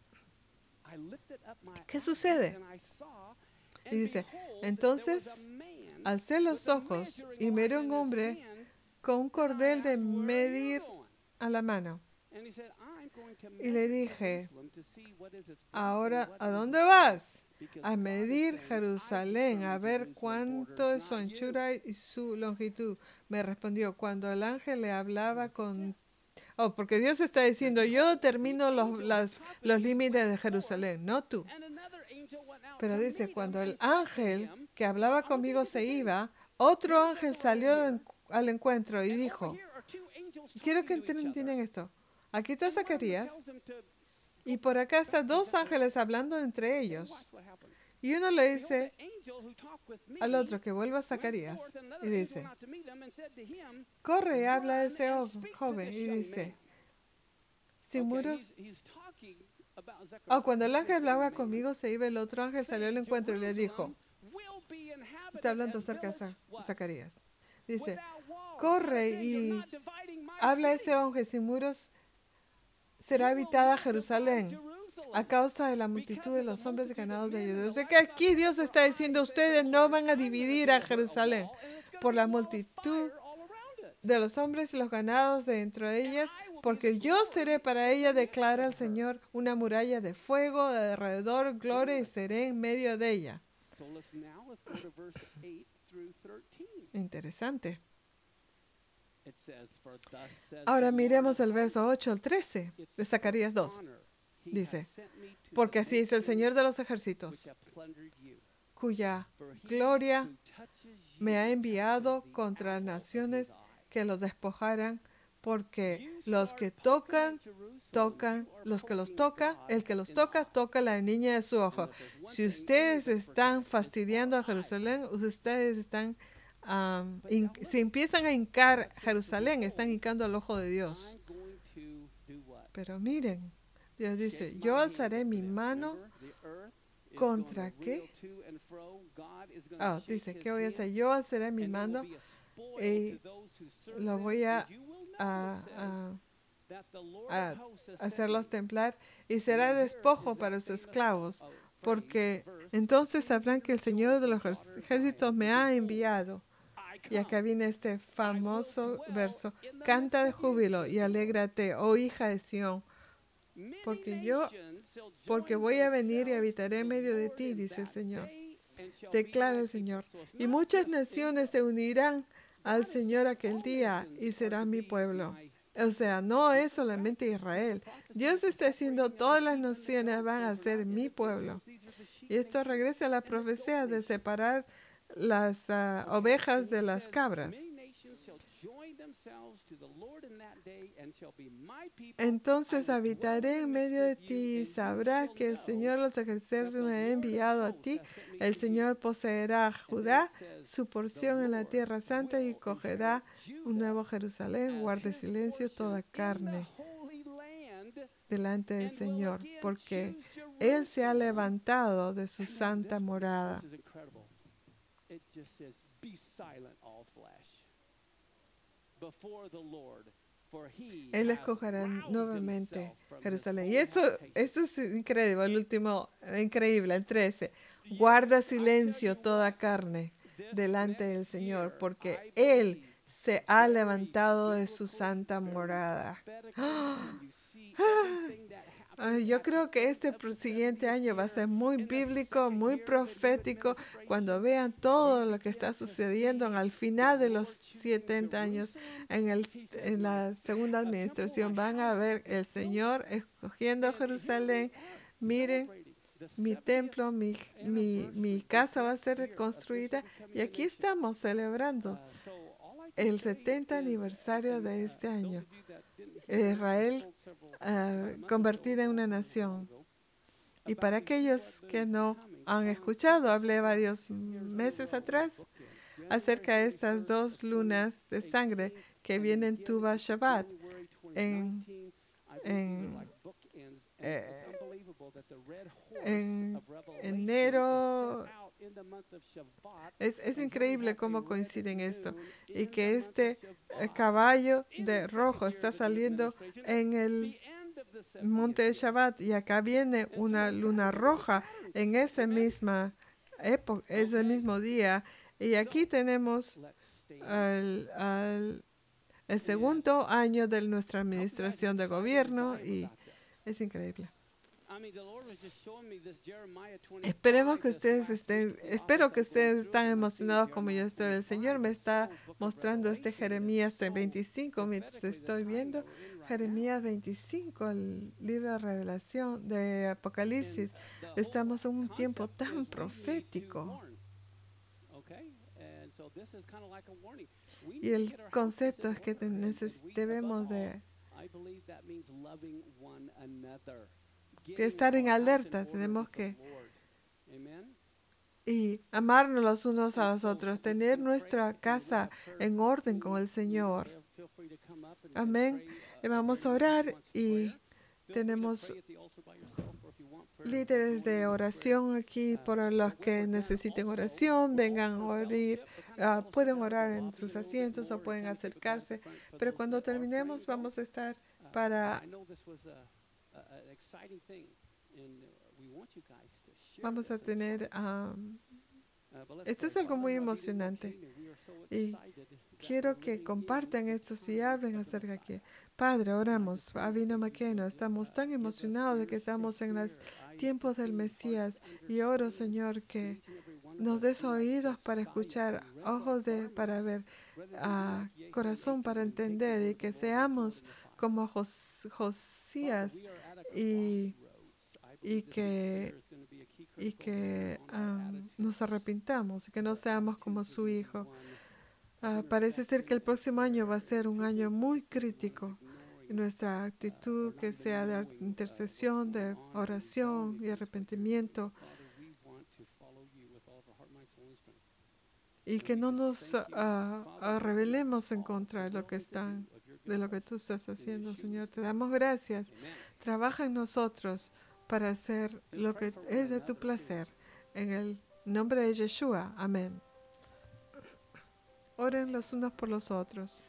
¿Qué sucede? Y dice: entonces alcé los ojos y miré un hombre con un cordel de medir a la mano. Y le dije: ahora, ¿a dónde vas? A medir Jerusalén, a ver cuánto es su anchura y su longitud. Me respondió: cuando el ángel le hablaba porque Dios está diciendo: yo determino los límites de Jerusalén, no tú. Pero dice: cuando el ángel que hablaba conmigo se iba, otro ángel salió al encuentro y dijo, quiero que entiendan esto. Aquí está Zacarías y por acá están dos ángeles hablando entre ellos. Y uno le dice al otro que vuelva a Zacarías y dice: corre y habla a ese joven. Y dice: sin muros. Cuando el ángel hablaba conmigo se iba, el otro ángel salió al encuentro y le dijo, está hablando acerca de Zacarías, dice: corre y habla a ese ángel, sin muros será habitada Jerusalén a causa de la multitud de los hombres ganados de ellos. O sea que aquí Dios está diciendo: ustedes no van a dividir a Jerusalén por la multitud de los hombres y los ganados dentro de ellas, porque yo seré para ella, declara el Señor, una muralla de fuego de alrededor, gloria, y seré en medio de ella. Interesante. Ahora miremos el verso 8 al 13 de Zacarías 2. Dice: porque así dice el Señor de los ejércitos, cuya gloria me ha enviado contra las naciones que los despojaran, porque el que los toca, toca la niña de su ojo. Si ustedes están fastidiando a Jerusalén, ustedes están si empiezan a hincar Jerusalén, están hincando al ojo de Dios. Pero miren, Dios dice, yo alzaré mi mano contra qué. Dice, ¿qué voy a hacer? Yo alzaré mi mano y lo voy a hacerlos templar y será despojo para sus esclavos, porque entonces sabrán que el Señor de los ejércitos me ha enviado. Y acá viene este famoso verso: canta de júbilo y alégrate, oh hija de Sión, porque voy a venir y habitaré en medio de ti, dice el Señor, declara el Señor. Y muchas naciones se unirán al Señor aquel día y será mi pueblo. O sea, no es solamente Israel. Dios está diciendo, todas las naciones van a ser mi pueblo. Y esto regresa a la profecía de separar las ovejas de las cabras. Entonces habitaré en medio de ti y sabrás que el Señor los ejércitos me ha enviado a ti. El Señor poseerá a Judá su porción en la tierra santa y cogerá un nuevo Jerusalén. Guarde silencio toda carne delante del Señor, porque Él se ha levantado de su santa morada. Él escogerá nuevamente Jerusalén. Y eso es increíble. El último, increíble, el 13. Guarda silencio toda carne delante del Señor, porque Él se ha levantado de su santa morada. Yo creo que este siguiente año va a ser muy bíblico, muy profético, cuando vean todo lo que está sucediendo al final de los 70 años en la segunda administración. Van a ver el Señor escogiendo Jerusalén. Miren, mi templo, mi casa va a ser reconstruida. Y aquí estamos celebrando el 70 aniversario de este año. Israel convertida en una nación. Y para aquellos que no han escuchado, hablé varios meses atrás acerca de estas 2 lunas de sangre que vienen Tu Shabbat en enero. Es increíble cómo coinciden esto, y que este caballo de rojo está saliendo en el monte de Shabbat, y acá viene una luna roja en esa misma época, ese mismo día, y aquí tenemos el segundo año de nuestra administración de gobierno, y es increíble. Espero que ustedes están emocionados como yo estoy. El Señor me está mostrando Jeremías 25 mientras estoy viendo Jeremías 25, el libro de Revelación, de Apocalipsis. Estamos en un tiempo tan profético. Y el concepto es que debemos de estar en alerta, tenemos que amarnos los unos a los otros, tener nuestra casa en orden con el Señor. Amén. Y vamos a orar, y tenemos líderes de oración aquí por los que necesiten oración. Vengan a orar, pueden orar en sus asientos o pueden acercarse, pero cuando terminemos vamos a estar vamos a tener esto es algo muy emocionante, y quiero que compartan esto y hablen acerca de que, Padre, oramos, Avino Maqueno, estamos tan emocionados de que estamos en los tiempos del Mesías, y oro, Señor, que nos des oídos para escuchar, ojos para ver, corazón para entender, y que seamos como Josías, y que nos arrepintamos, y que no seamos como su hijo. Parece ser que el próximo año va a ser un año muy crítico. Nuestra actitud que sea de intercesión, de oración y arrepentimiento. y que no nos rebelemos en contra de lo que tú estás haciendo, Señor. Te damos gracias. Trabaja en nosotros para hacer lo que es de tu placer. En el nombre de Yeshua. Amén. Oren los unos por los otros.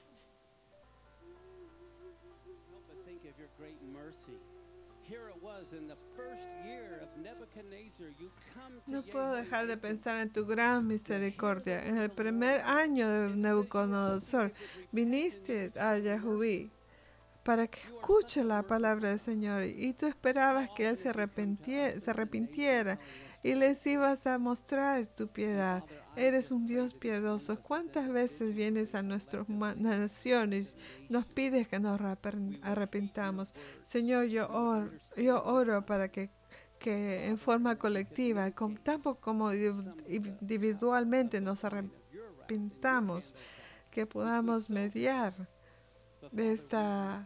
No puedo dejar de pensar en tu gran misericordia. En el primer año de Nabucodonosor, viniste a Yahuwah para que escuche la palabra del Señor, y tú esperabas que él se arrepintiera y les ibas a mostrar tu piedad. Eres un Dios piadoso. ¿Cuántas veces vienes a nuestras naciones y nos pides que nos arrepintamos? Señor, yo oro para que en forma colectiva, tanto como individualmente, nos arrepintamos, que podamos mediar de esta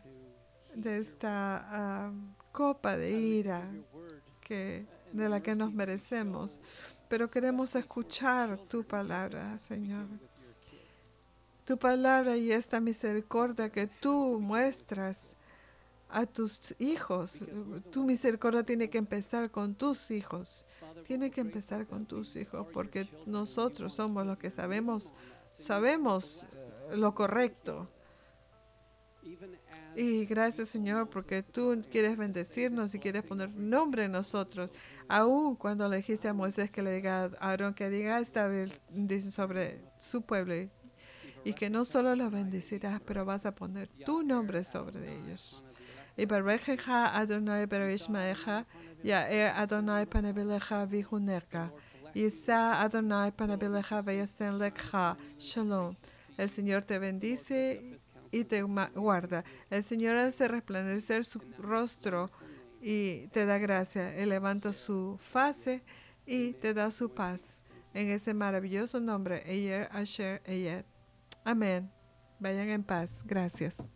copa de ira de la que nos merecemos. Pero queremos escuchar tu palabra, Señor. Tu palabra y esta misericordia que tú muestras a tus hijos. Tu misericordia tiene que empezar con tus hijos. Tiene que empezar con tus hijos, porque nosotros somos los que sabemos lo correcto. Y gracias, Señor, porque tú quieres bendecirnos y quieres poner nombre en nosotros. Aún cuando le dijiste a Moisés que le diga a Aarón que diga esta bendición sobre su pueblo, y que no solo los bendecirás, pero vas a poner tu nombre sobre ellos. Y Barejeja Adonai Bereshmaeja, Yaer Adonai Panabeleja Vihunerka, Yisa Adonai Panabeleja Vayasen Lekha, Shalom. El Señor te bendice y te guarda. El Señor hace resplandecer su rostro y te da gracia. Él levanta su faz y te da su paz. En ese maravilloso nombre, Eyer Asher Eyet. Amén. Vayan en paz. Gracias.